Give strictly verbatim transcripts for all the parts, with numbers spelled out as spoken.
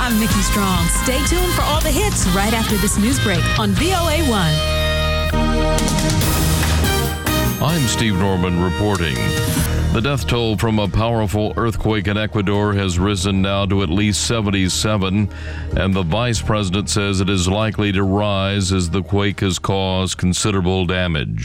I'm Nikki Strong. Stay tuned for all the hits right after this news break on V O A one. I'm Steve Norman reporting. The death toll from a powerful earthquake in Ecuador has risen now to at least seventy-seven, and the vice president says it is likely to rise as the quake has caused considerable damage.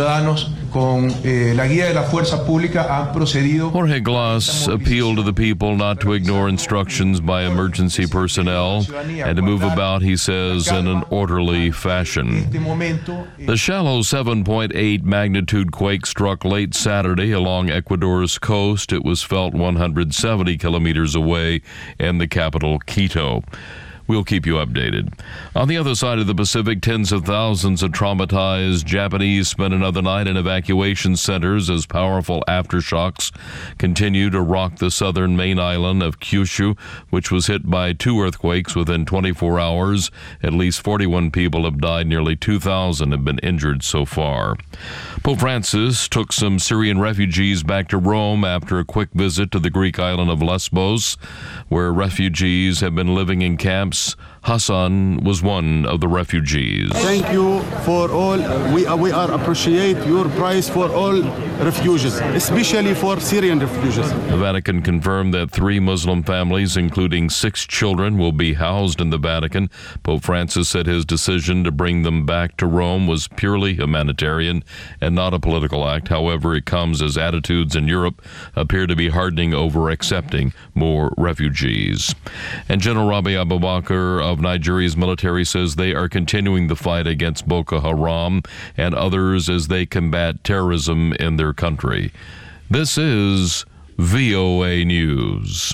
Jorge Glass appealed to the people not to ignore instructions by emergency personnel and to move about, he says, in an orderly fashion. The shallow seven point eight magnitude quake struck late Saturday along Ecuador's coast. It was felt one hundred seventy kilometers away in the capital, Quito. We'll keep you updated. On the other side of the Pacific, tens of thousands of traumatized Japanese spent another night in evacuation centers as powerful aftershocks continue to rock the southern main island of Kyushu, which was hit by two earthquakes within twenty-four hours. At least forty-one people have died. Nearly two thousand have been injured so far. Pope Francis took some Syrian refugees back to Rome after a quick visit to the Greek island of Lesbos, where refugees have been living in camps. Hassan was one of the refugees. Thank you for all. We are, we are appreciate your price for all refugees, especially for Syrian refugees. The Vatican confirmed that three Muslim families, including six children, will be housed in the Vatican. Pope Francis said his decision to bring them back to Rome was purely humanitarian and not a political act. However, it comes as attitudes in Europe appear to be hardening over accepting more refugees. And General Rabi Abubakar of Nigeria's military says they are continuing the fight against Boko Haram and others as they combat terrorism in their country. This is V O A News.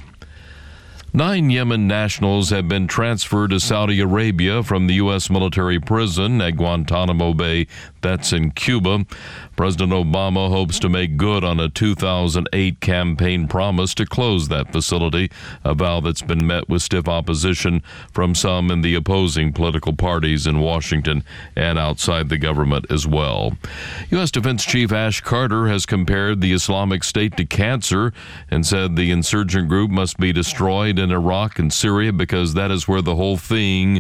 Nine Yemen nationals have been transferred to Saudi Arabia from the U S military prison at Guantanamo Bay, that's in Cuba. President Obama hopes to make good on a two thousand eight campaign promise to close that facility, a vow that's been met with stiff opposition from some in the opposing political parties in Washington and outside the government as well. U S Defense Chief Ash Carter has compared the Islamic State to cancer and said the insurgent group must be destroyed in Iraq and Syria because that is where the whole thing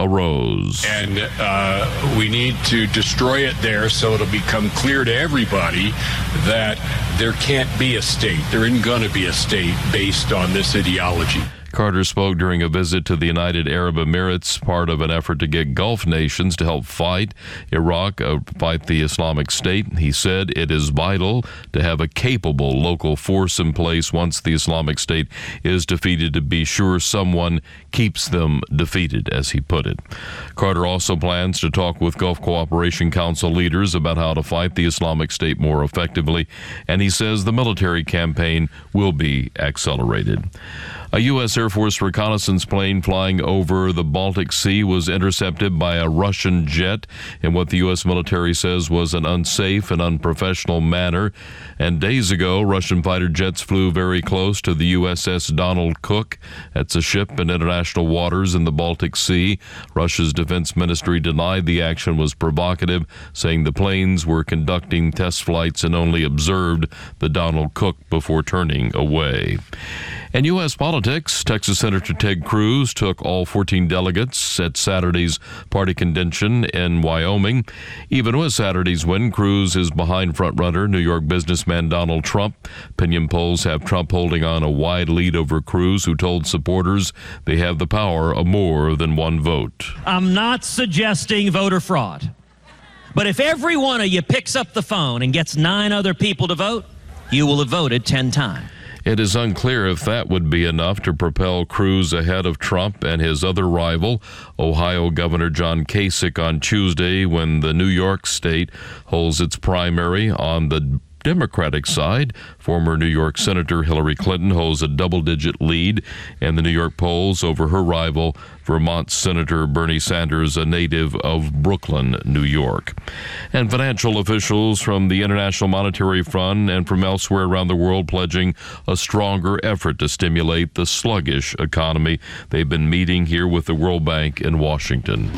arose. And uh, we need to destroy it there so it'll become clear to everybody that there can't be a state. There isn't going to be a state based on this ideology. Carter spoke during a visit to the United Arab Emirates, part of an effort to get Gulf nations to help fight Iraq, uh, fight the Islamic State. He said it is vital to have a capable local force in place once the Islamic State is defeated to be sure someone keeps them defeated, as he put it. Carter also plans to talk with Gulf Cooperation Council leaders about how to fight the Islamic State more effectively, and he says the military campaign will be accelerated. A U S Air Force reconnaissance plane flying over the Baltic Sea was intercepted by a Russian jet in what the U S military says was an unsafe and unprofessional manner. And days ago, Russian fighter jets flew very close to the U S S Donald Cook. That's a ship in international waters in the Baltic Sea. Russia's defense ministry denied the action was provocative, saying the planes were conducting test flights and only observed the Donald Cook before turning away. In U S politics, Texas Senator Ted Cruz took all fourteen delegates at Saturday's party convention in Wyoming. Even with Saturday's win, Cruz is behind frontrunner New York businessman Donald Trump. Opinion polls have Trump holding on a wide lead over Cruz, who told supporters they have the power of more than one vote. I'm not suggesting voter fraud, but if every one of you picks up the phone and gets nine other people to vote, you will have voted ten times. It is unclear if that would be enough to propel Cruz ahead of Trump and his other rival, Ohio Governor John Kasich, on Tuesday when the New York state holds its primary. On the Democratic side, former New York Senator Hillary Clinton holds a double-digit lead in the New York polls over her rival, Vermont Senator Bernie Sanders, a native of Brooklyn, New York. And financial officials from the International Monetary Fund and from elsewhere around the world pledging a stronger effort to stimulate the sluggish economy. They've been meeting here with the World Bank in Washington.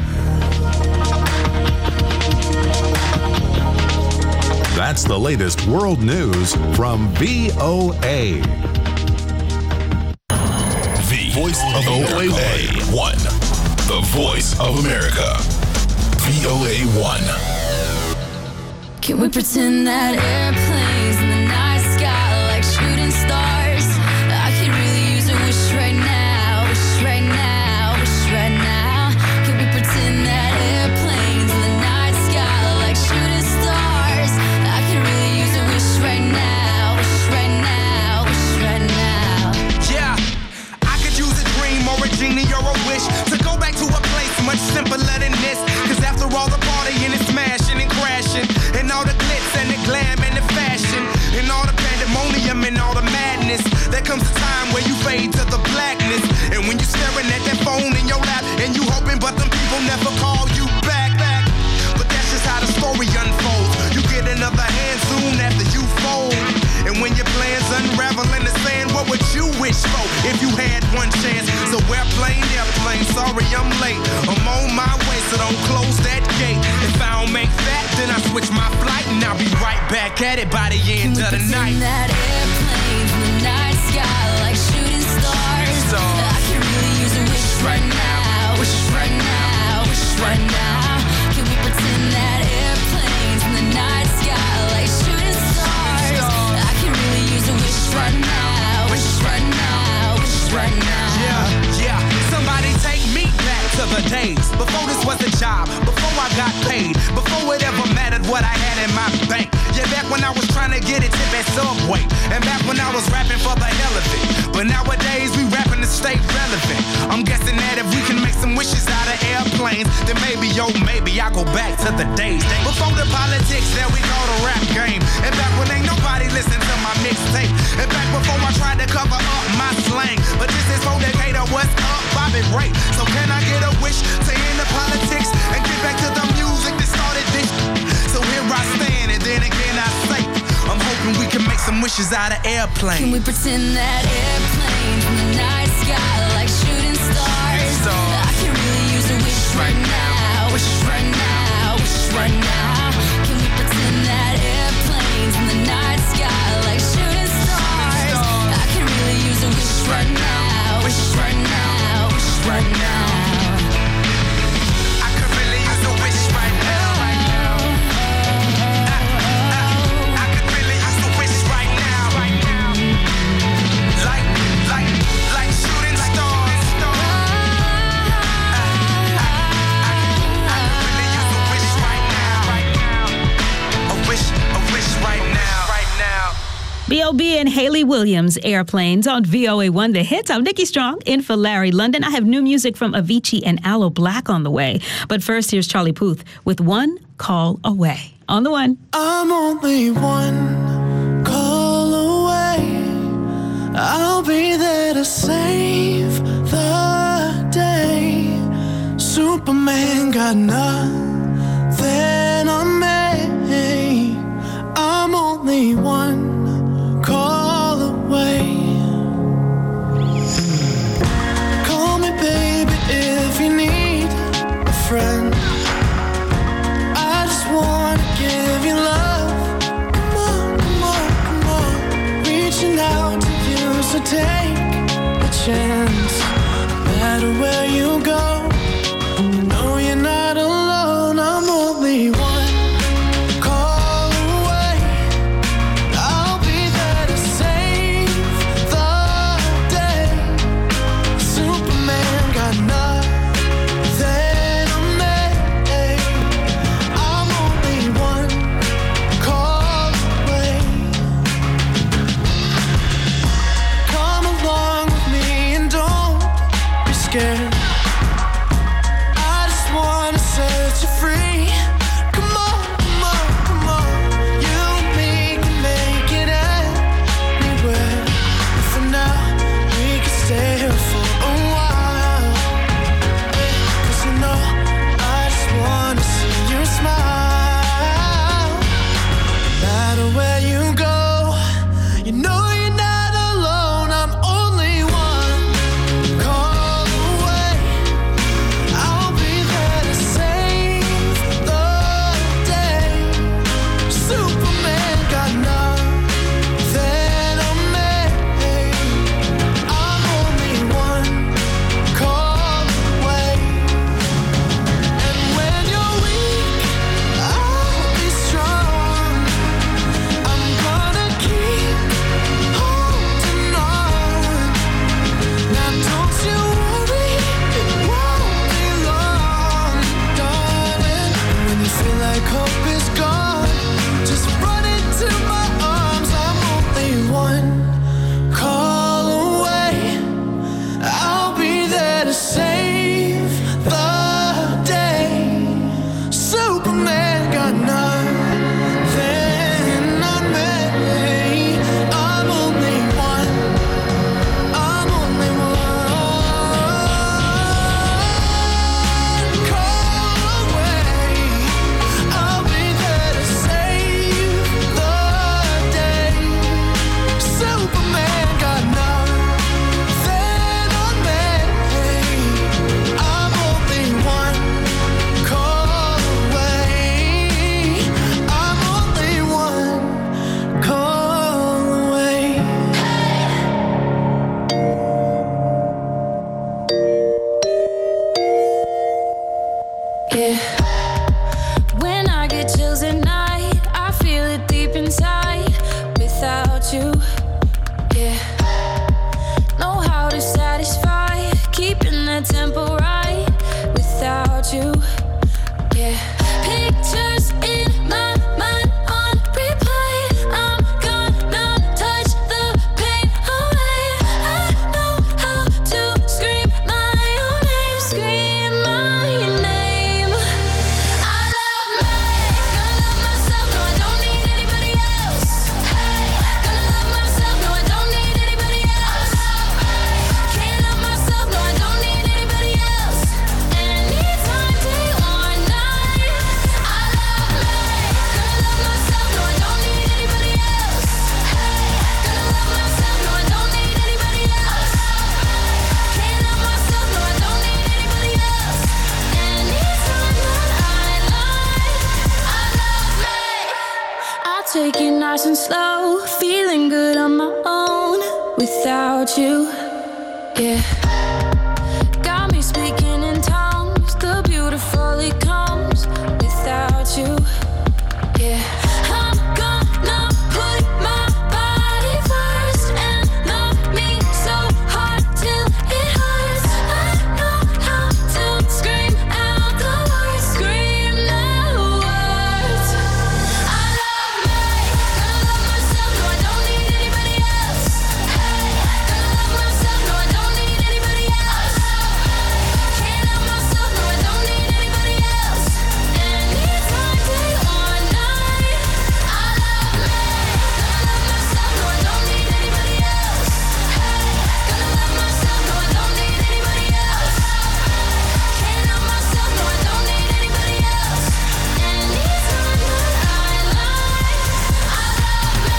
That's the latest world news from V O A. voice of V O A one. The voice of America. V O A one. Can we pretend that airplanes in the night sky like shooting stars? I could really use a wish right now, wish right now, wish right now. Can we pretend that airplanes in the night sky like shooting stars? I could really use a wish right now, wish right now, wish right now. Yeah, I could use a dream or a genie or a wish to go back to a place much simpler than this. Cause after all the partying and smashing and crashing, and all the glitz and the glam and the fashion, and all the pandemonium and all the madness, there comes a time where you fade to the blackness. And when you're staring at that phone in your lap, and you hoping but them people never call you back, back. But that's just how the story unfolds. You get another hand soon after you fold. And when your plans unravel in the sand, what would you wish for if you had one chance? So airplane, airplane, sorry I'm late. I'm on my way, so don't close that gate. If I don't make that, then I switch my flight, and I'll be right back at it by the end of the night. That airplanes in the night sky like shooting stars. So, I can really use a wish right now, wish right now, wish right now. Can we pretend that airplanes in the night sky like shooting stars? I can really use a wish right now, wish right now, wish right now. Yeah, yeah. Somebody take me back to the days before this was a job, before I got paid, before it ever mattered what I had in my bank. Yeah, back when I was trying to get a tip at Subway, and back when I was rapping for the hell of it. But nowadays we rapping to stay relevant. I'm guessing that if we can make some wishes out of airplanes, then maybe, yo, maybe I'll go back to the days before the politics that we call the rap game. And back when ain't nobody listened to my mixtape. And back before I tried to cover up my slang. But this is for Decatur, what's up, Bobby Ray? So can I get a wish to end the politics and get back to the music that started this? So here I stand, and then again I say, I'm hoping we can make some wishes out of airplanes. Can we pretend that airplanes in the night sky like shooting stars? So, I can really use a wish right now, wish right now, wish right now. Can we pretend that airplanes in the night sky like shooting stars? I can really use a wish right now, wish right now, wish right now. I could really use a wish right now. B O B and Hayley Williams, Airplanes on V O A one, The Hits. I'm Nikki Strong, in for Larry London. I have new music from Avicii and Aloe Black on the way. But first, here's Charlie Puth with One Call Away. On the one. I'm only one call away. I'll be there to save the day. Superman got nothing on me. I'm only one call away. Call me baby if you need a friend. I just wanna give you love. Come on, come on, come on. Reaching out to you, so take a chance. No matter where you go, you know you're not alone. I'm only one. fast and slow, feeling good on my own without you. Yeah. Got me speaking in tongues, the beautiful it comes without you. Yeah. I'm gonna put my body first and love me so hard till it hurts. I know how to scream out the words, scream the words. I love me, gonna love myself, no I don't need anybody else. Hey, gonna love myself, no I don't need anybody else. Can't love myself, no I don't need anybody else. Anytime, day or night. I love me, gonna love myself, no I don't need anybody else. Hey, gonna love myself, no I don't need anybody else. Can't love myself, no I don't need anybody else. Anytime that I lie, I love me.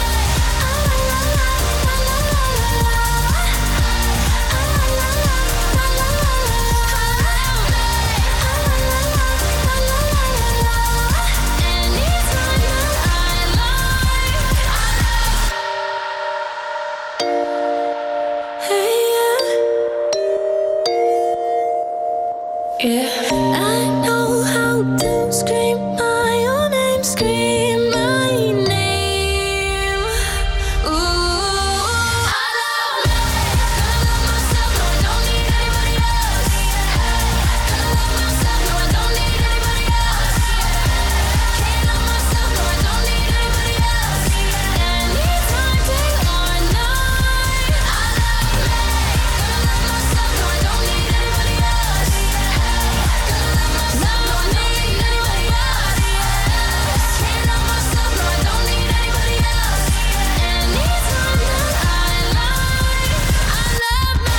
Yeah, I know how to scream my own name, scream my name. Ooh, I love me, gonna love myself, no I don't need anybody else. Gonna love myself, no I don't need anybody else. Can't love myself, no I don't need anybody else. Anytime, day or night. I love me, gonna love myself, no I don't need anybody else. Gonna love myself, no I don't need anybody else. Can't love myself, no I don't need anybody else. Anytime that I lie, I love me.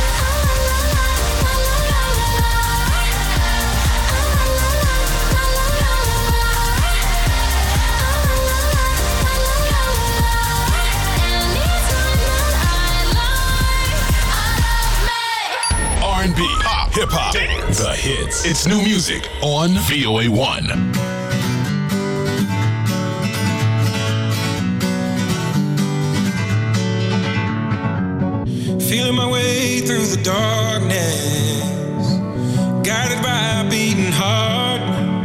R and B, pop, hip hop, the hits. It's new music on V O A one. Feeling my way through the darkness, guided by a beating heart.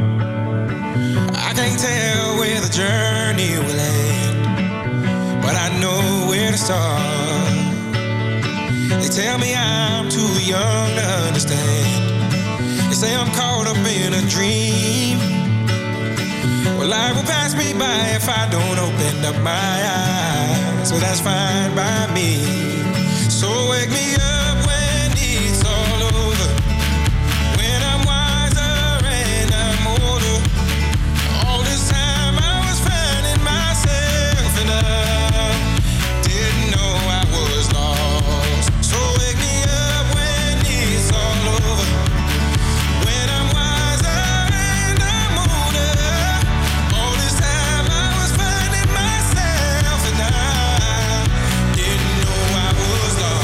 I can't tell where the journey will end, but I know where to start. They tell me I'm too young to understand. They say I'm caught up in a dream. Well, life will pass me by if I don't open up my eyes. So that's fine by me. So wake me up when it's all over, when I'm wiser and I'm older. All this time I was finding myself and I didn't know I was lost. So wake me up when it's all over, when I'm wiser and I'm older. All this time I was finding myself and I didn't know I was lost.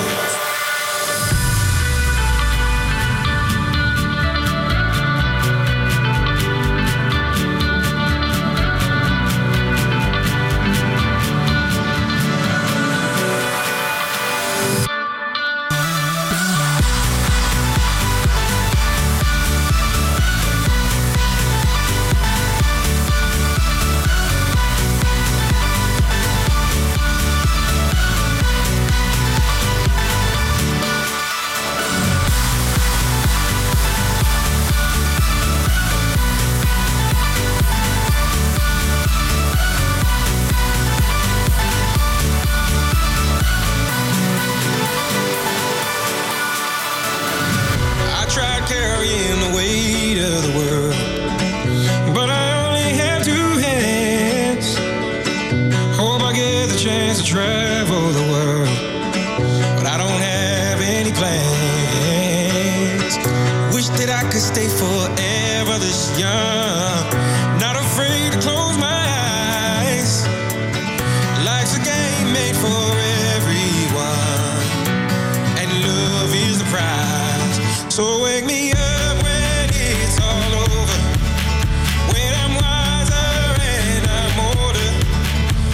I tried carrying the weight of the world, but I only have two hands. Hope I get the chance to travel the world, but I don't have any plans. Wish that I could stay forever this young, not afraid to close my eyes. Life's a game made for everyone, and love is the prize. So wake me up when it's all over, when I'm wiser and I'm older.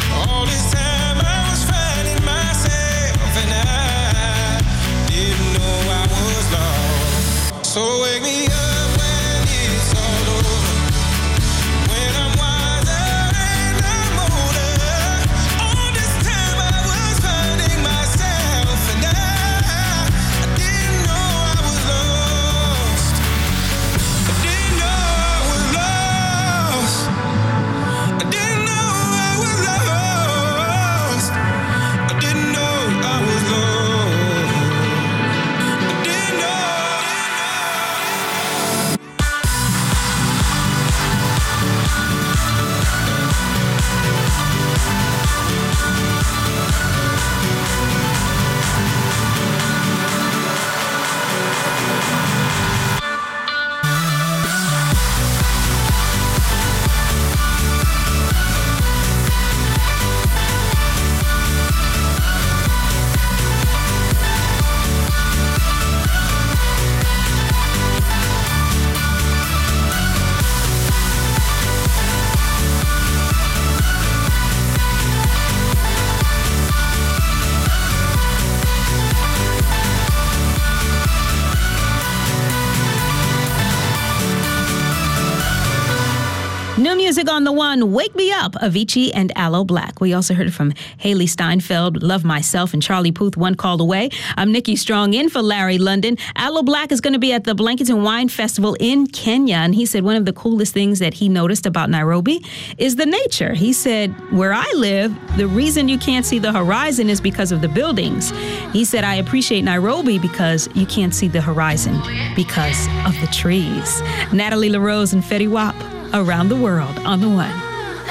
New music on the one, Wake Me Up, Avicii and Aloe Black. We also heard from Haley Steinfeld, Love Myself, and Charlie Puth, One Call Away. I'm Nikki Strong in for Larry London. Aloe Black is going to be at the Blanketon Wine Festival in Kenya, and he said one of the coolest things that he noticed about Nairobi is the nature. He said, where I live, the reason you can't see the horizon is because of the buildings. He said, I appreciate Nairobi because you can't see the horizon because of the trees. Natalie LaRose and Fetty Wap, Around the World on the One.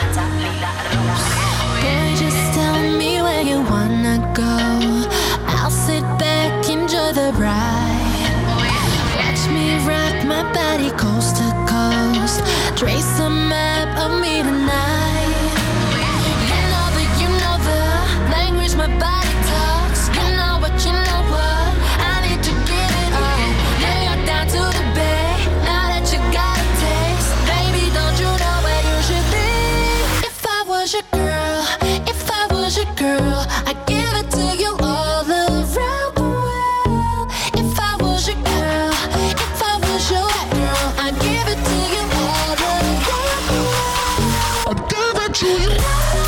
Boy, just tell me where you wanna go. I'll sit back, enjoy the ride. Watch me rock my body coast to coast. Trace a map of me tonight. You know that you know the language my body talks. You know what, you know what, I need to get it on. New York down to the Bay. Now that you got a taste, baby, don't you know where you should be? If I was your girl, if I was your girl, I'd give it to you all around the world. If I was your girl, if I was your girl, I'd give it to you all around the world. I'd give it to you.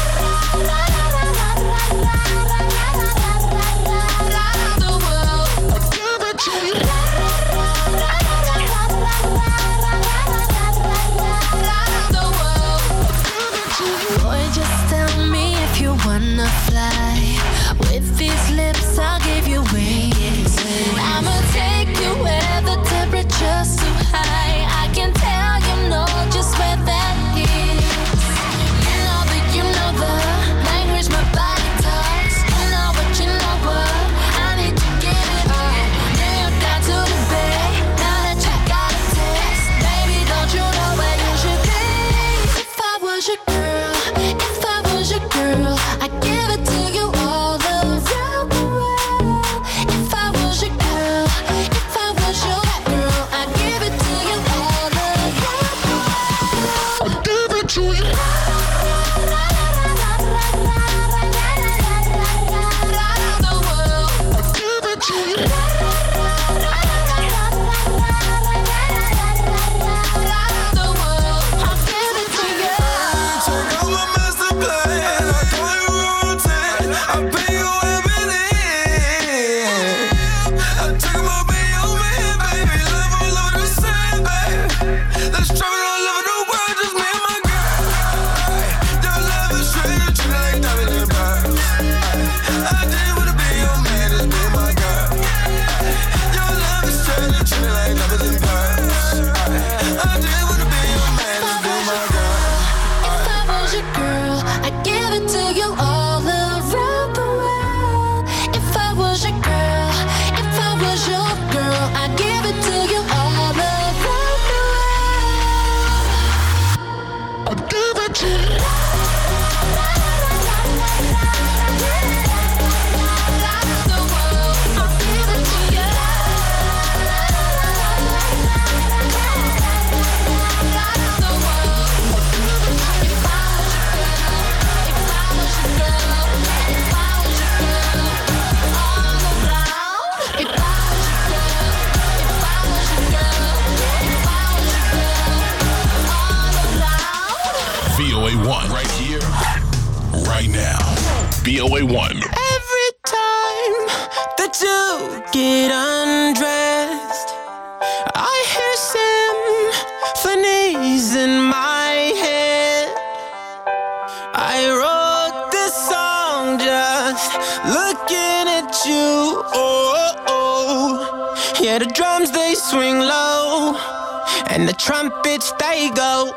The world. I'd give it to you. The world. Boy, just tell me if you wanna fly. With these lips, I'll give you wings. I'ma take you where the temperature's too high. I can tell you know just where that is. You know that you know the language my body talks. You know what, you know what, I need to get it on. New York down to the Bay. Now that you got a taste, baby, don't you know where you should be? If I was your girl, if I was your girl, I'd give it to you all around the world. If I was your girl, if I was your girl, I'd give it to you all around the world. I'd give it to you. The world. I'd give it to you. The world. I'll give it to you. Check out my master plan. I call you routine. I pay you everything. I take my baby on me, baby. Love all over the same, baby. Let's travel all over the world, just me and my girl. Your love is straight, treat it like diamonds and pearls. I just wanna be your man, just be my girl. Your love is straight, treat it like diamonds and pearls. I just wanna be your man, just be my girl. If I was your girl, I'd give it to you all around the world. If I was your girl, if I was your girl, I'd give it to you all around the world. I'll give it to you. The world, I'll give it to you. The world. If I was your girl, if I was your girl, if I was your girl, all around. If I was your girl, if I was your girl, if I was your girl, all around. V O A one, right here, right now. V O A one. Every time that you get undressed, I hear symphonies in my head. I wrote this song just looking at you. Oh, oh. Yeah, the drums they swing low, and the trumpets they go.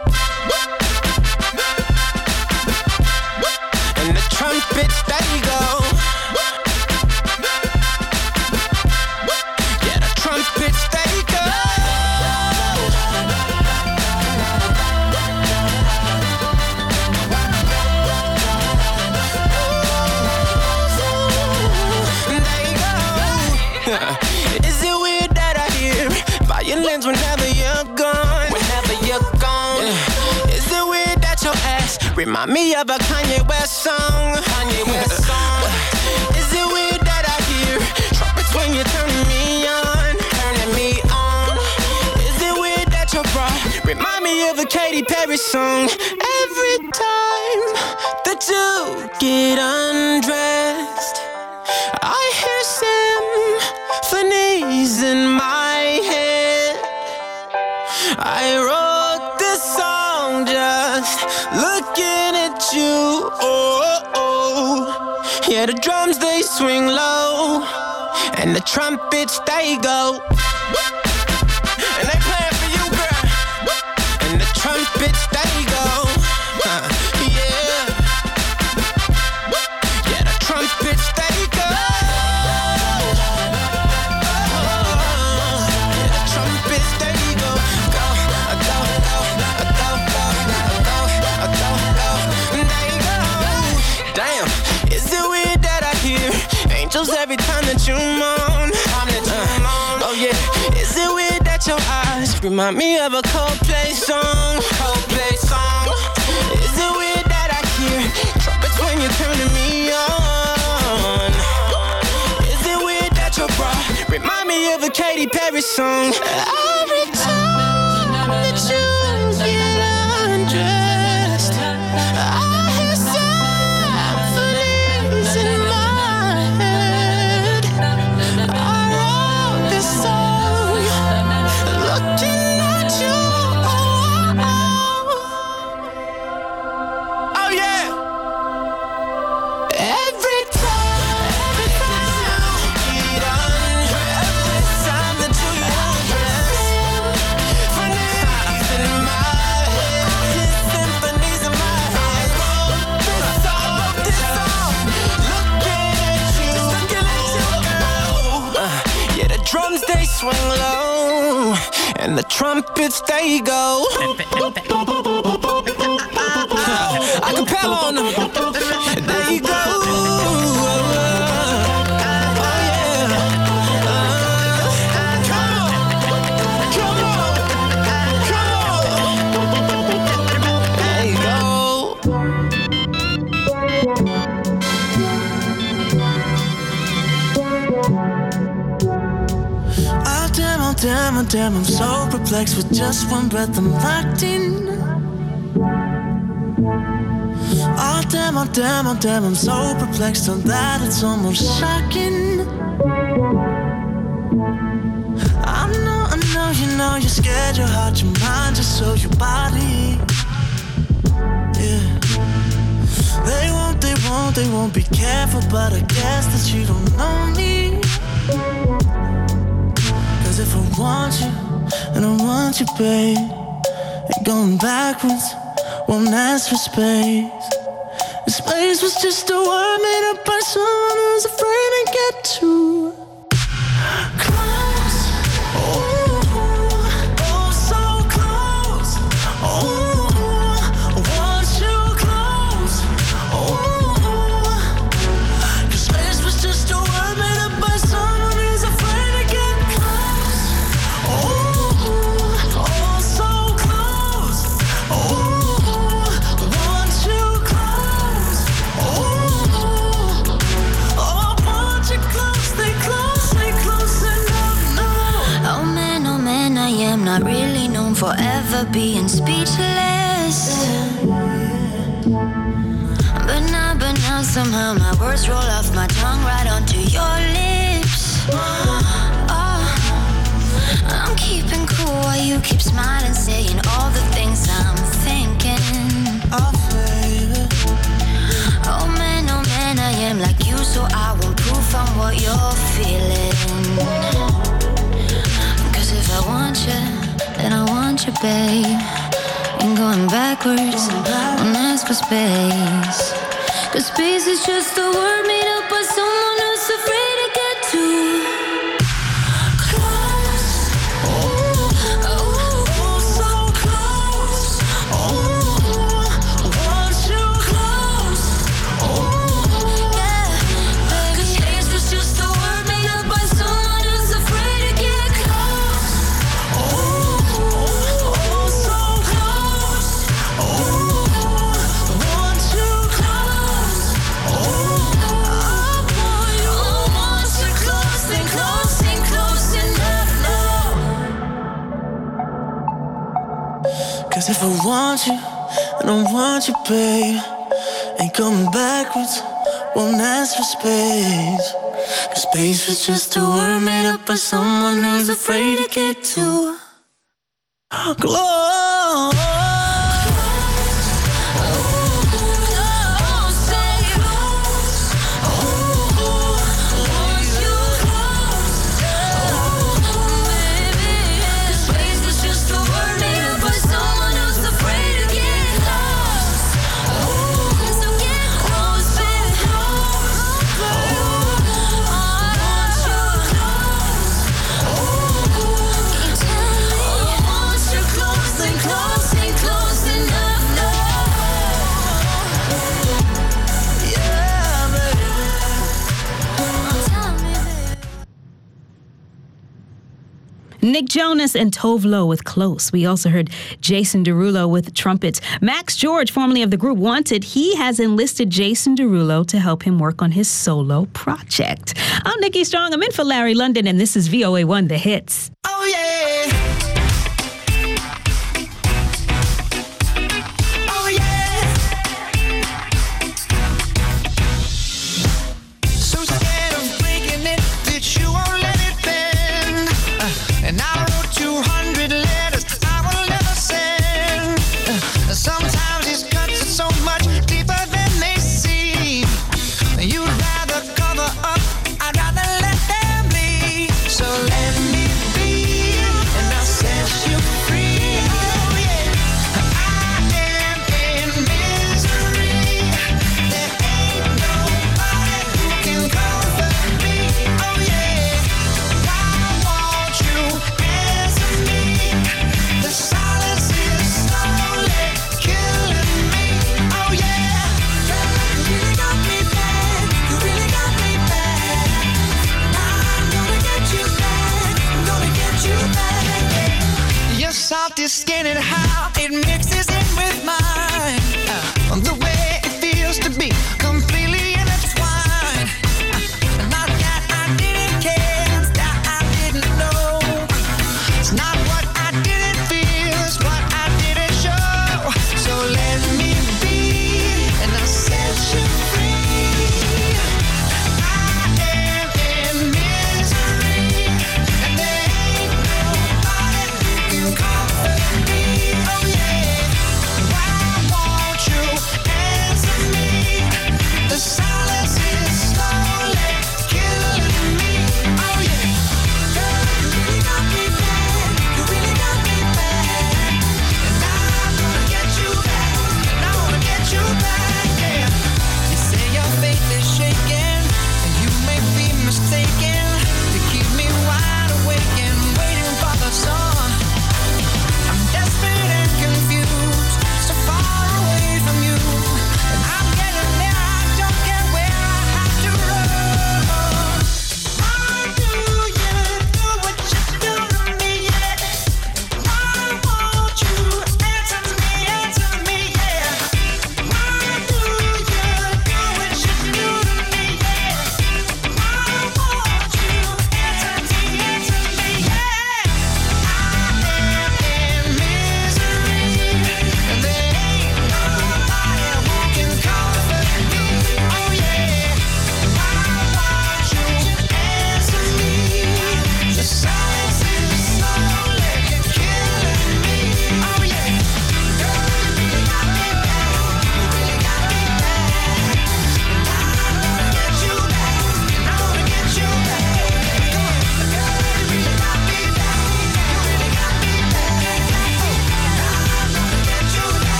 And the trumpets they go. Yeah, the trumpets they go. They go. Is it weird that I hear violins whenever you're gone? Whenever you're gone. Yeah. Is it weird that your ass remind me of a Kanye West song? Kanye West song. Is it weird that I hear trumpets when you're turning me on? Turning me on. Is it weird that your bra remind me me of a Katy Perry song. Every time that you get undressed, I hear symphonies in my head. I wrote this song just looking at you. Oh, oh. Yeah, the drums they swing low, and the trumpets they go, and they playing for you, girl. And the trumpets they go, uh, yeah. Yeah, the trumpets they go. Yeah, the trumpets they go. Go, go, go, go, go, go, go, go. They go. Damn, is it weird that I hear angels every time that you moan? Uh, oh yeah, is it weird that your eyes remind me of a Coldplay song? Coldplay song. Is it weird that I hear trumpets when you're turning me on? Is it weird that your bra remind me of a Katy Perry song? Every time that you get undressed, I hear symphonies in my head. I wrote this song looking at you. Oh yeah. Every time, every time you get undressed, every time that you get undressed, symphonies in my head, symphonies in my head. This song, this song, looking at you, looking at you, girl. Uh, yeah, the drums they swing low, and the trumpets they go. Acapella on them. There you go. Oh yeah. Come on, come on, come on. There you go. Oh damn, oh damn, oh damn, I'm so perplexed. With just one breath I'm locked in. Oh damn, oh damn, oh damn, I'm so perplexed on that it's almost shocking. I know, I know, you know you're scared, your heart, your mind, just so your body. Yeah. They won't, they won't, they won't be careful, but I guess that you don't know me. Cause if I want you, and I want you, babe, ain't going backwards, won't ask for space. Space was just a word made up by someone who's afraid to get too close. Ooh, oh, so close. Ooh, I want you close. Ooh, 'cause space was just a word made up by someone who's afraid to get close. Ooh, oh, so close. Ooh, I want you close. I'm not really known for ever being speechless. But now, but now somehow my words roll off my tongue right onto your lips. Oh, I'm keeping cool while you keep smiling, saying all the things I'm thinking. Oh, baby. Oh man, oh man, I am like you, so I won't proof on what you're feeling. Cause if I want you, then I want you, babe. Ain't going backwards, won't ask for space. Cause space is just a word made up by someone who's afraid to get too close. Ooh, oh, so close. Ooh, I want you close. Ooh, yeah. Cause space was just a word made up by someone who's afraid to get close. Ooh, oh, so close. Ooh, I want you close. Ooh, Cause if I want you, and I want you, babe, ain't coming backwards, won't ask for space. Cause space is just a word made up by someone who's afraid to get too close. Nick Jonas and Tove Lo with Close. We also heard Jason Derulo with Trumpets. Max George, formerly of the group Wanted, he has enlisted Jason Derulo to help him work on his solo project. I'm Nikki Strong. I'm in for Larry London, and this is V O A one The Hits. Oh, yeah. Oh, yeah. So scared of breaking it that you won't let it bend. Uh, and I wrote two hundred letters I will never send. Uh, sometimes these cuts are so much deeper than they seem. You'd rather cover up, I'd rather let them bleed. So let me be, and I'll set you free. Oh yeah, I am in misery. There ain't nobody who can comfort me. Oh yeah, why won't you answer me? The silence is slowly killing me. Oh yeah, you really got me bad. You really got me bad. I'm gonna get you back. I'm gonna get you back. Your salty skin and how it mixes in with mine. Uh, the way it feels to be completely intertwined. Uh, not that I didn't care, it's that I didn't know. It's not what I didn't feel, it's what I didn't show. So let me be, and I'll set you free. I am in misery, and there ain't nobody who can comfort me. Oh yeah, why won't you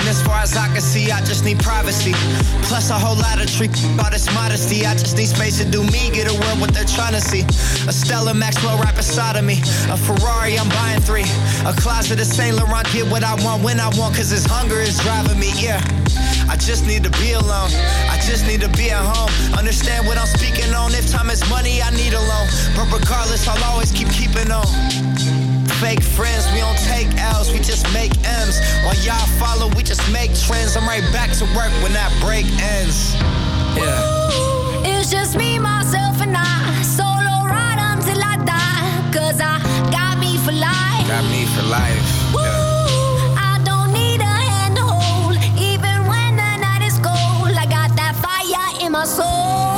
as far as I can see, I just need privacy. Plus a whole lot of treat, all this modesty. I just need space to do me, get a world what they're trying to see. A Stella Maxwell right beside of me. A Ferrari, I'm buying three. A closet of Saint Laurent, get what I want when I want, cause this hunger is driving me, yeah. I just need to be alone. I just need to be at home. Understand what I'm speaking on. If time is money, I need a loan. But regardless, I'll always keep keeping on. Fake friends, we don't take L's, we just make M's. While y'all follow, we just make trends. I'm right back to work when that break ends. Yeah. Ooh, it's just me, myself, and I. Solo ride until I die. Cause I got me for life. Got me for life. Ooh, yeah. I don't need a hand to hold. Even when the night is cold, I got that fire in my soul.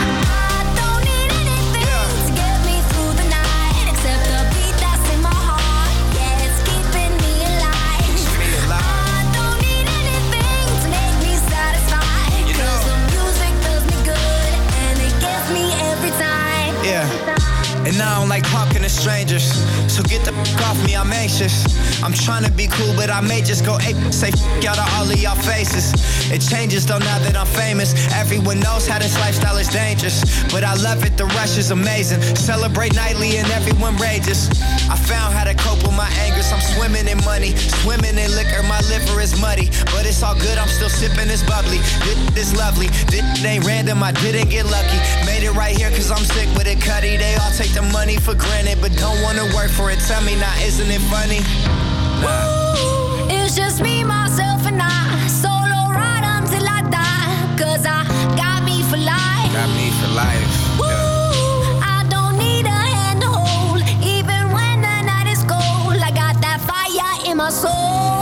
And I don't like talking to strangers, so get the f*** off me, I'm anxious. I'm trying to be cool, but I may just go ape, say f*** out of all of y'all faces. It changes though now that I'm famous. Everyone knows how this lifestyle is dangerous, but I love it, the rush is amazing. Celebrate nightly and everyone rages. I found how to cope with my angers. I'm swimming in money, swimming in liquor, my liver is muddy, but it's all good, I'm still sipping this bubbly. This is lovely, this ain't random, I didn't get lucky. Made it right here cause I'm sick with it, Cuddy. They all take the money for granted, but don't wanna work for it. Tell me now, isn't it funny? Nah. Ooh, it's just me, myself, and I. Solo ride until I die. Cause I got me for life. Got me for life. Ooh, yeah. I don't need a hand to hold. Even when the night is cold, I got that fire in my soul.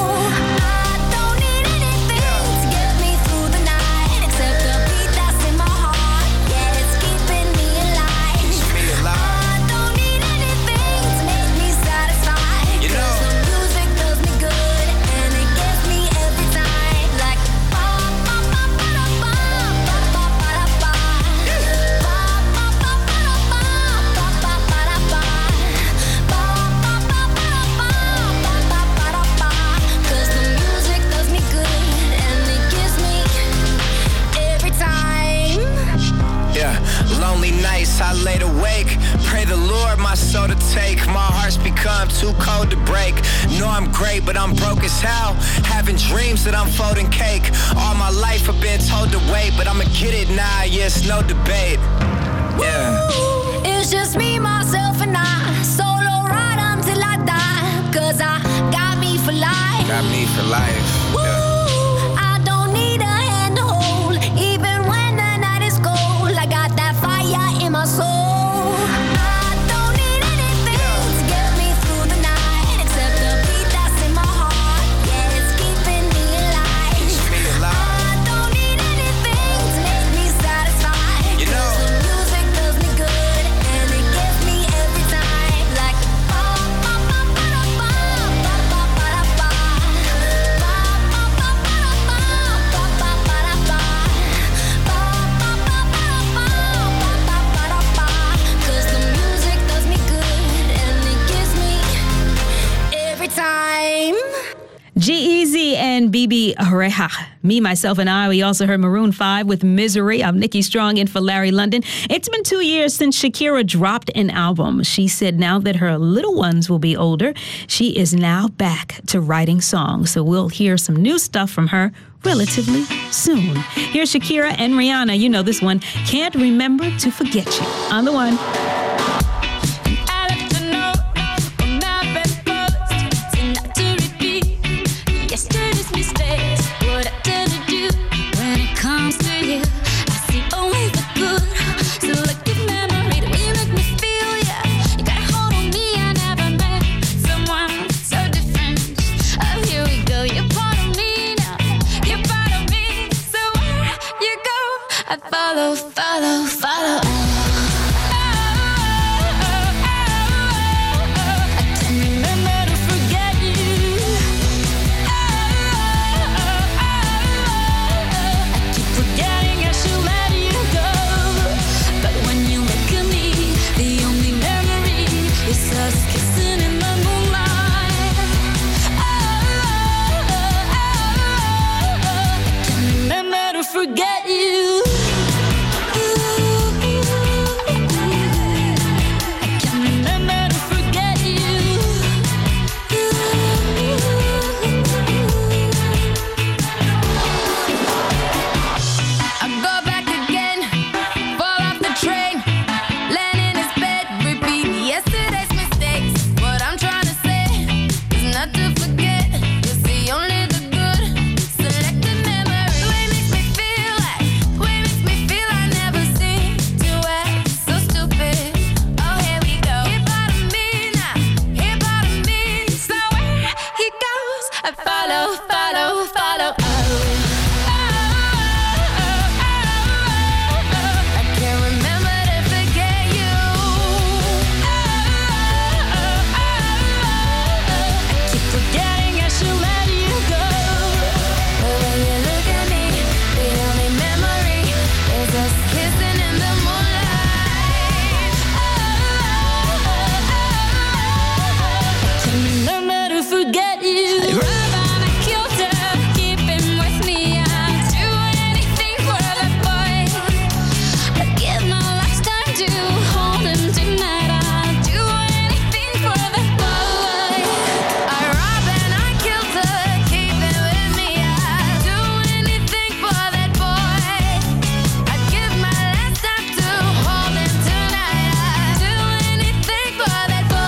I laid awake, pray the Lord my soul to take. My heart's become too cold to break. Know I'm great, but I'm broke as hell. Having dreams that I'm folding cake. All my life I've been told to wait, but I'ma get it now, yes, no debate. Yeah. Ooh, it's just me, myself, and I. Solo ride until I die. Cause I got me for life. Got me for life. Ooh, yeah. I don't need a hand to hold. Even when the night is cold, I got that fire in my soul. I don't need anything to get me through the night except the beat that's in my heart. Yeah, it's keeping me alive. Keeps me alive. I don't need anything to make me satisfied. You know, the music does me good and it gets me every time. Like ba ba ba ba da ba ba ba ba da ba ba ba ba ba da ba ba ba ba da ba ba ba ba ba da ba ba ba da ba. 'Cause the music does me good and it gives me every time. G-Eazy and Bibi Reha. Me, Myself, and I. We also heard Maroon five with Misery. I'm Nikki Strong in for Larry London. It's been two years since Shakira dropped an album. She said now that her little ones will be older, she is now back to writing songs. So we'll hear some new stuff from her relatively soon. Here's Shakira and Rihanna. You know this one. Can't Remember to Forget You. On the one. Follow, follow, follow. Oh, follow, follow, follow. Oh. Forget you. Rub on a kilter, keep him with me. I'd do anything for that boy. I'd give my lifetime to hold him tonight. I'd do anything for that boy. I rob and I killed her, keep him with me. I'd do anything for that boy. I'd give my last time to hold him tonight. I'd do anything for that boy.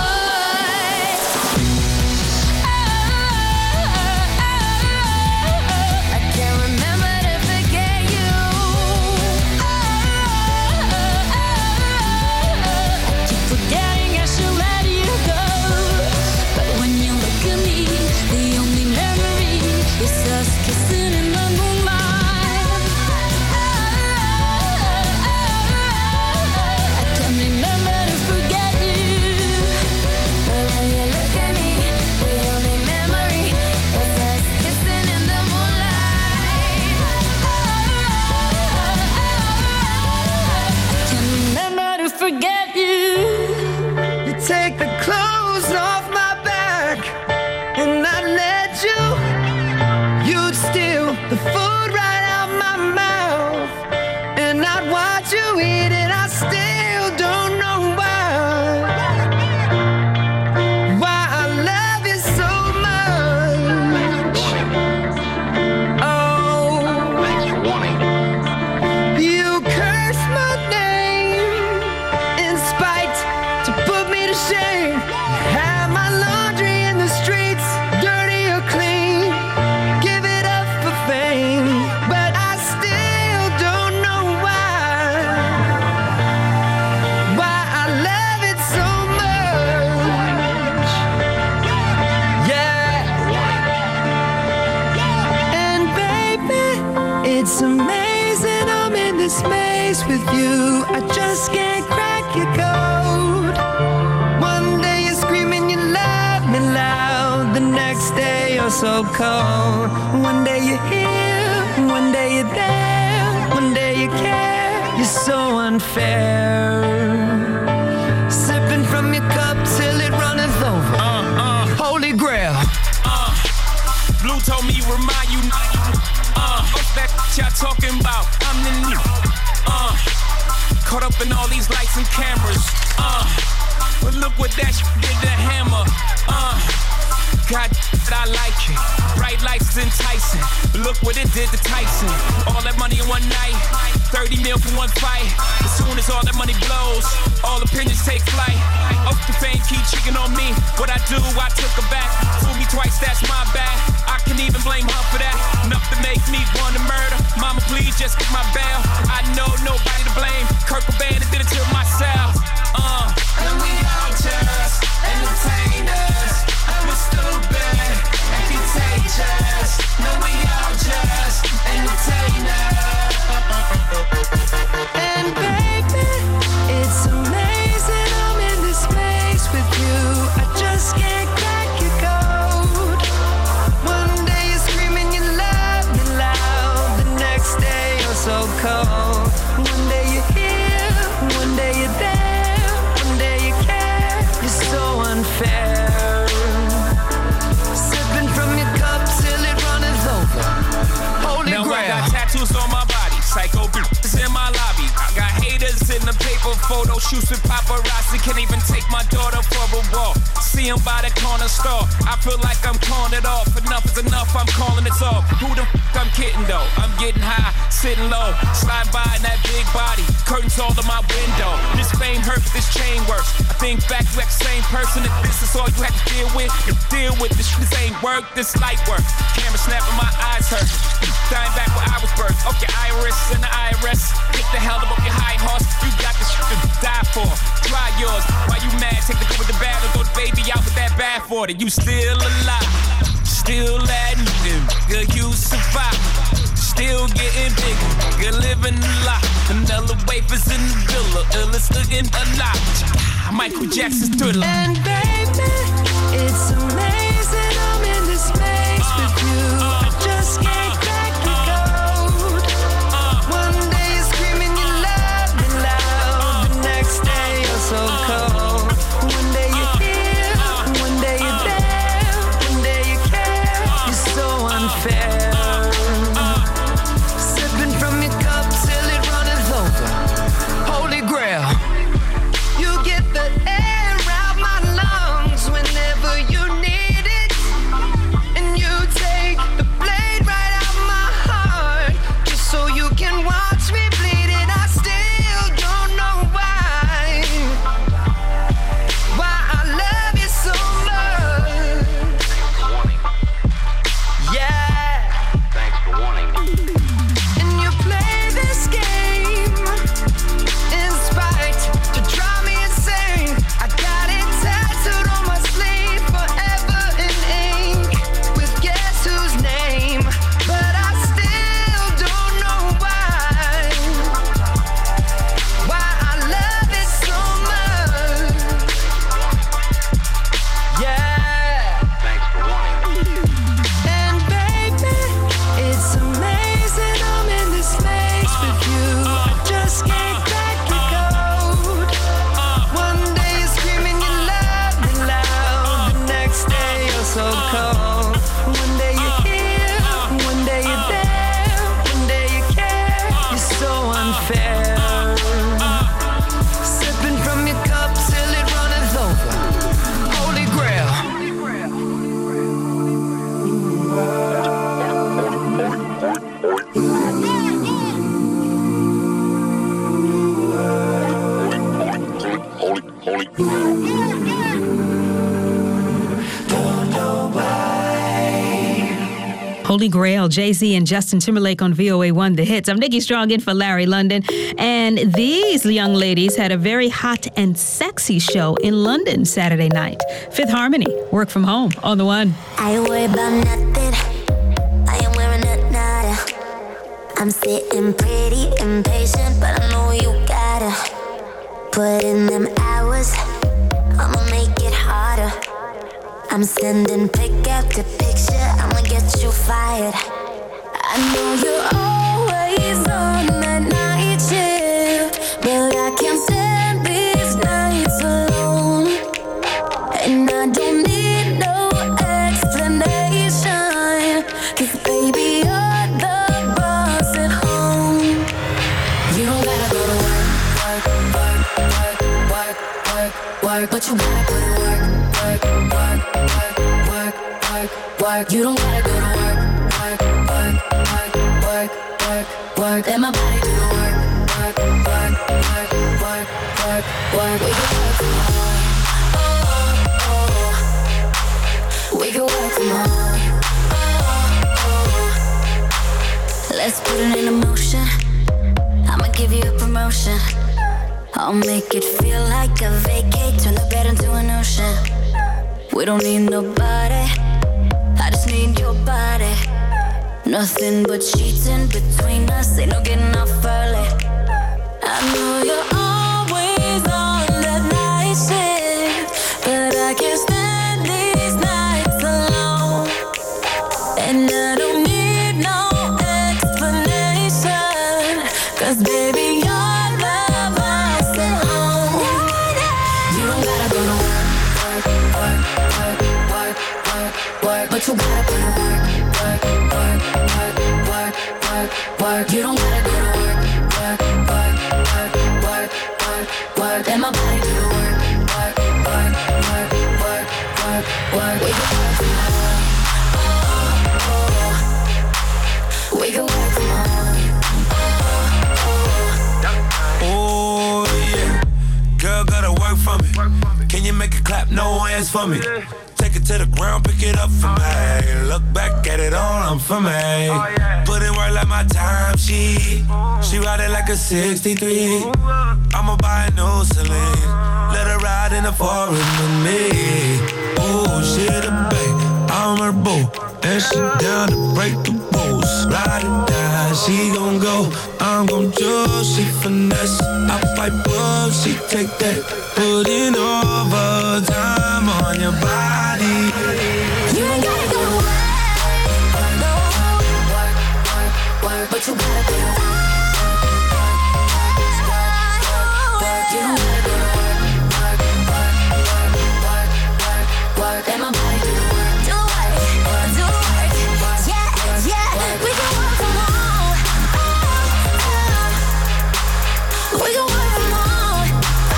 Forget you. You take the clothes off my back, and I let you. You'd steal the food right out my mouth, and I'd watch you eat it. I still don't know why. Why I love you so much. Oh, thanks for warning. You curse my name in spite to put me to shame. Have my laundry in the streets, dirty or clean. Give it up for fame, but I still don't know why. Why I love it so much. Yeah. And baby, it's amazing I'm in this maze with you. I just can't crack your code. One day you're screaming you love me loud, the next day you're so cold. One day you're here, one day you're there, one day you care. You're so unfair. Sipping from your cup till it runneth over. Uh, uh. Holy grail. Uh, Blue told me remind you. Uh, what's that y'all talking about? I'm the new. Uh, caught up in all these lights and cameras. Uh, but look what that sh- did to Hammer. Uh, God, I like it. Bright lights is enticing. Look what it did to Tyson. All that money in one night. thirty mil for one fight. As soon as all that money blows, all opinions take flight. Off the fame, keep cheating on me. What I do, I took her back. Fool me twice, that's my bad. I can even blame her for that. Enough to make me want to murder. Mama, please just get my bail. I know nobody to blame. Kurt Cobain did it to myself. Uh. And we all just entertainers. And we're stupid and contagious. No, we all just entertainers. And baby, it's amazing I'm in this space with you. I just can't crack your code. One day you're screaming you love me loud, the next day you're so cold. One day you're here, one day you're there, one day you care. You're so unfair. Sipping from your cup till it runneth over. Holy now grail. I got tattoos on my body, psycho bitches in my lobby. I got haters in the paper, photo shoots with paparazzi. Can't even take my daughter for a walk. See him by the corner store. I feel like I'm calling it off. Enough is enough, I'm calling it off. Who the f I'm kidding though? I'm getting high, sitting low, slide by in that big body. Curtains all in my window. This fame hurts, this chain works. I think back, you act the same person. If this is all you had to deal with, you deal with this. This ain't work, this light work. Camera snapping, my eyes hurt. Dying back where I was birthed. Up your iris and the I R S. Get the hell up your high horse. You got this shit to die for. Try yours. Why you mad? Take the good with the bad or throw the baby out with that bad for it. You still alive. Still adding them, good use of five. Still getting bigger, good living a lot. Vanilla wafers in the villa, illest looking alive. Michael Jackson's Thriller. And baby, it's amazing I'm in this space with you. I just can't crack the code. One day you're screaming you love me loud, the next day you're so cold. One day you're here, one day you're there, one day you care. You're so unfair. Sipping from your cup till it runneth over. Holy grail. You get the air out my lungs whenever you need it. And you take the blade right out my heart just so you can watch me bleed it. I still don't know why. Why I love you so much. Yeah. Thanks for warning me. And you play this game in spite to drive me insane. I got it tattooed on my sleeve forever in ink with guess whose name. But I still don't know why. Why I love it so much. Yeah. Thanks for warning me. And baby, it's amazing I'm in this space with you. I just can't crack the code. One day you're screaming you love me loud, the next day you're so cold. One day you're here, one day you're there, one day you care. You're so unfair. Sipping from your cup till it runneth over. Holy grail. Holy Grail, Jay-Z and Justin Timberlake on V O A one, The Hits. I'm Nikki Strong in for Larry London. And these young ladies had a very hot and sexy show in London Saturday night. Fifth Harmony, Work From Home on the one. I ain't worried about nothing. I ain't wearing a nada. I'm sitting pretty impatient, but I know you gotta put in them hours. I'ma make it harder. I'm sending pick after picture. I'ma get you fired. I know you're always on that night shift, but I can't stand these nights alone. And I don't need no explanation, 'cause baby, you're the boss at home. You don't gotta go to work, work, work, work, work, work, work, but you gotta go to work, work, work, work, work, work, work. You don't gotta go to work, work, work, work, work, work, work. Let my body do the work, work, work, work, work, work, work. We can work from home. Oh, oh. We can work from home. Oh, oh. Let's put it in motion. I'ma give you a promotion. I'll make it feel like a vacate. Turn the bed into an ocean. We don't need nobody. I just need your body. Nothing but sheets in between us. Ain't no getting off early. I know you're always on that night shift, but I can't stand these nights alone. And I don't need no explanation, 'cause baby, you're the boss at home. You don't gotta go to work, work, work, work, work, work, work, but you gotta go to work, work, work, work, work, work, work. You don't gotta go to work, work, work, work, work, work, work. Let my body do the work, work, work, work, work, work, work. We can work from home. Oh, oh. We can work from home. Oh, yeah. Girl, gotta work for me. Can you make it clap? No hands for me. Take it to the ground, pick it up for me. Look back at it all, I'm for me. Put in work like my time, she She ride it like a sixty-three. I'ma buy a new Celine. Let her ride in the forest with me. Oh, she the babe, I'm her boo. Yeah, she down to break the rules. Ride or die, she gon' go. I'm gon' choose, she finesse. I fight up, she take that. Putting overtime on your body. You ain't gotta go to work, no. Work, work, work, but you gotta go to work. Work, you don't gotta go to work, work, work, work, work, work, work. Let my body do the work, do work, do work. Yeah, yeah, we can work from home. We can work from home.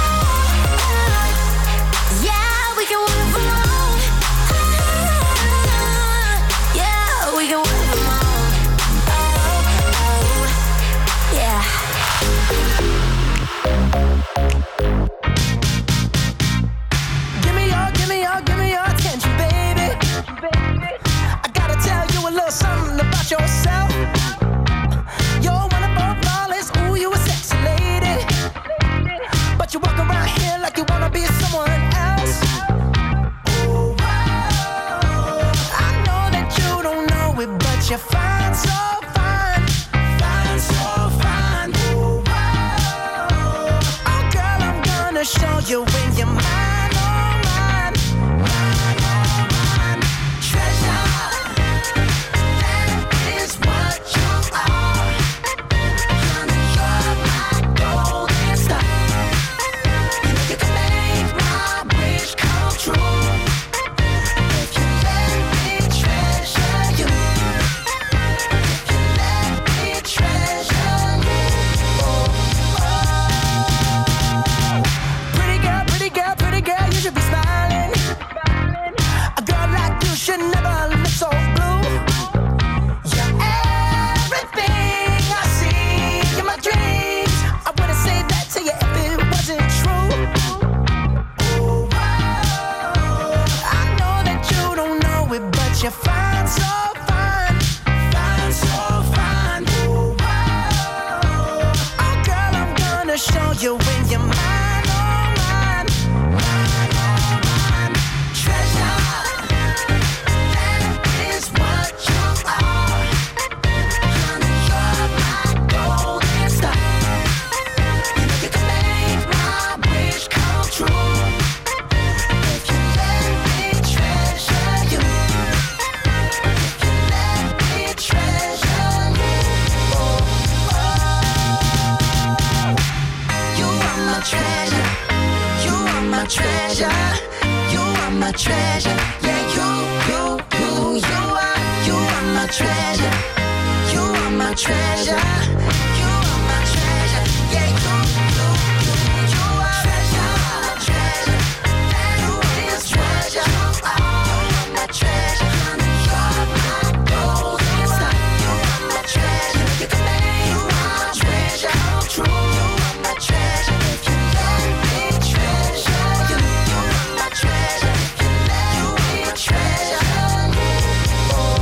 Yeah, we can work from home. Yeah, we can work from home. Oh, oh, yeah. Give me your, give me your, give me your attention, baby. I gotta tell you a little something about yourself. You're wonderful, flawless, ooh, you a sexy lady. But you walk around here like you wanna be someone else. Ooh, wow. I know that you don't know it, but you're fine, so fine. Fine, so fine. Ooh, wow. Oh, girl, I'm gonna show you when you're mine, oh, mine. Mine, oh, mine. Treasure, that is what you are. Honey, you're my golden star. You can make my wish come true. If you let me treasure you. If you let me treasure you. Oh, oh. Pretty girl, pretty girl, pretty girl, you should be smiling. A girl like you should never look so blue. You're everything I see in my dreams. I wouldn't say that to you if it wasn't true. Ooh, wow. I know that you don't know it, but you're fine, so fine. Fine, so fine. Ooh, wow. Oh, girl, I'm gonna show you when you're mine, oh, mine. Mine, oh, mine. Treasure, that is what you are. Honey, you're my golden star. You can make my wish come true. If you let me treasure you. If you let me treasure you. Oh, oh. You are my treasure. You are my treasure. You are my treasure. Yeah, you, you, you, you are, you are my treasure. You are my treasure. You are my treasure. Yeah, you, you, you, you are treasure. My treasure. You is treasure. You are my treasure. Honey, you're my golden star. You are my treasure. You can make my treasure come true. You are my treasure. If you let me treasure you. You are my treasure. If you let me treasure you. Oh,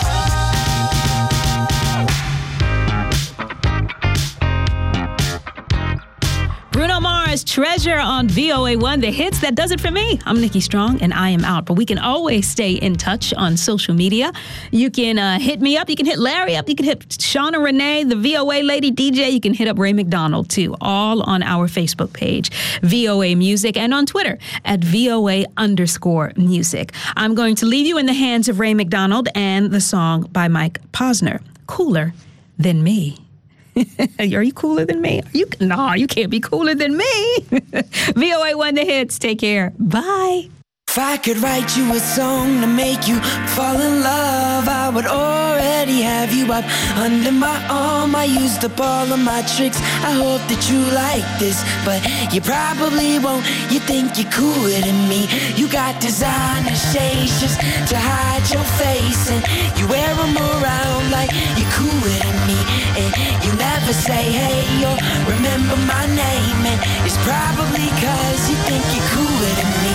Bruno Mars, Treasure on V O A one, the hits. That does it for me. I'm Nikki Strong, and I am out. But we can always stay in touch on social media. You can uh, hit me up. You can hit Larry up. You can hit Shauna Renee, the V O A lady D J. You can hit up Ray McDonald, too, all on our Facebook page, V O A Music, and on Twitter at V O A underscore music. I'm going to leave you in the hands of Ray McDonald and the song by Mike Posner, Cooler Than Me. Are you cooler than me? Are you? No, you can't be cooler than me. V O A one, the hits. Take care. Bye. If I could write you a song to make you fall in love, I would already have you up under my arm. I used up all of my tricks. I hope that you like this, but you probably won't. You think you're cooler than me. You got designer shades just to hide your face, and you wear them around like you're cooler than me. And you never say hey or remember my name, and it's probably cause you think you're cooler than me.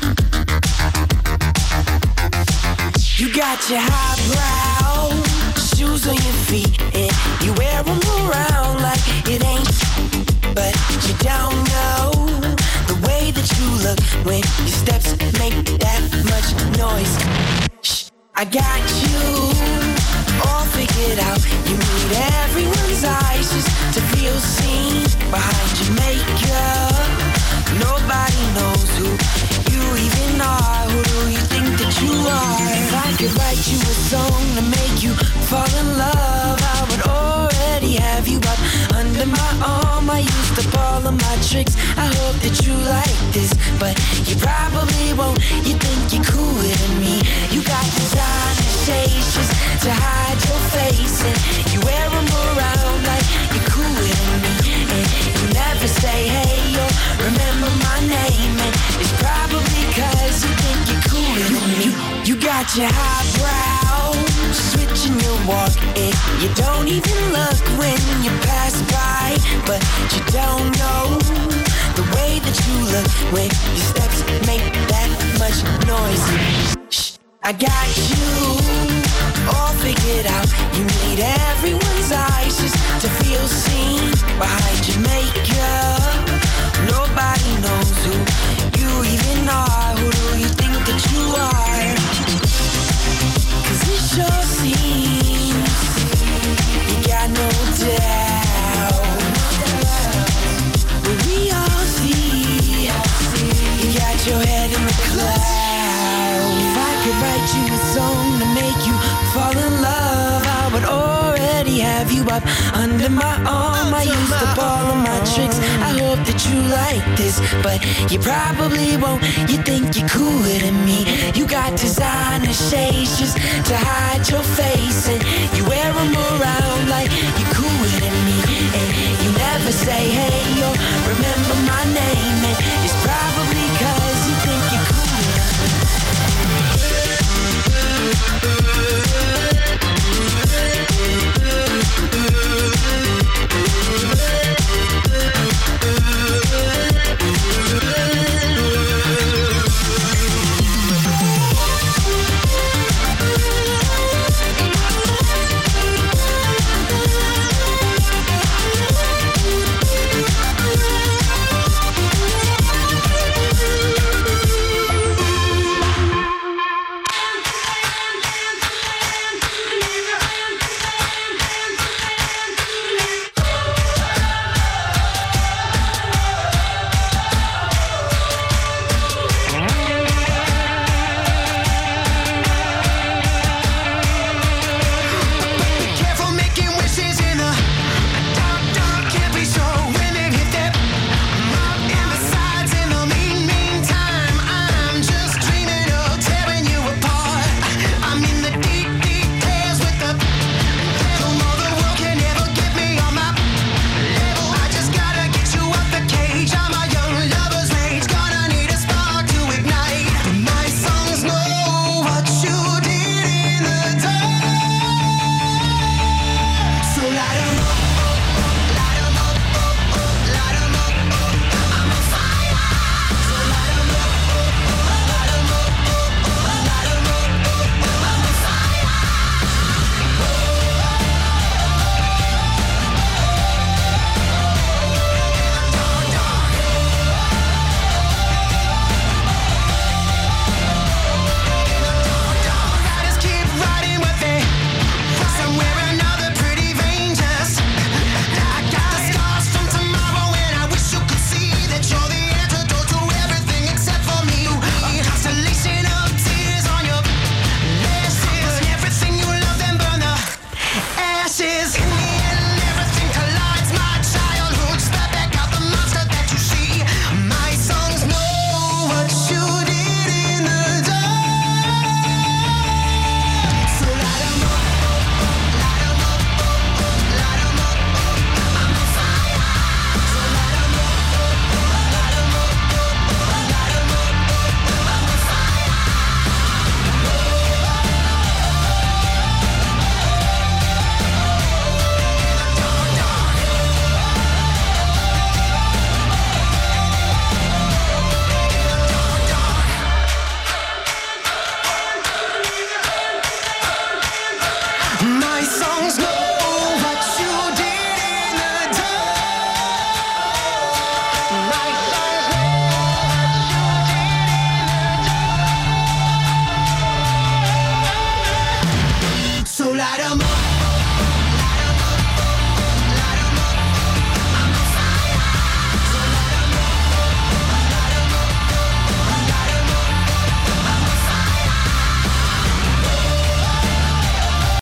You got your highbrow shoes on your feet and you wear them around like it ain't. But you don't know the way that you look when your steps make that much noise. Shh, I got you all figured out. You need everyone's eyes just to feel seen behind your makeup. Nobody knows who you even are. Who do you think that you are? If I could write you a song to make you fall in love, I would already have you up under my arm. I used up all of my tricks. I hope that you like this, but you probably won't. You think you're cooler than me. You got designer shades just to hide your face, and you wear them around like you're cooler than me. And you never say hey or remember my name, and it's probably cause you think you're cooler than me. You got your highbrow switching your walk, and you don't even look when you pass by. But you don't know the way that you look when your steps make that much noise. Shh, I got you all figured out. You need everyone's eyes just to feel seen behind your makeup. Nobody knows who you even are. Who do you think that you are? Cause it sure seems you got no doubt. But we all see you got your head in the clouds. If I could write you a song to make you fall in love, I would already have you up under my arm. I used up all of my tricks. I hope that you like this, but you probably won't. You think you're cooler than me. You got designer shades just to hide your face, and you wear them around like you're cooler than me. And you never say hey or remember my name, and it's probably cause you think you're cooler than me. light 'em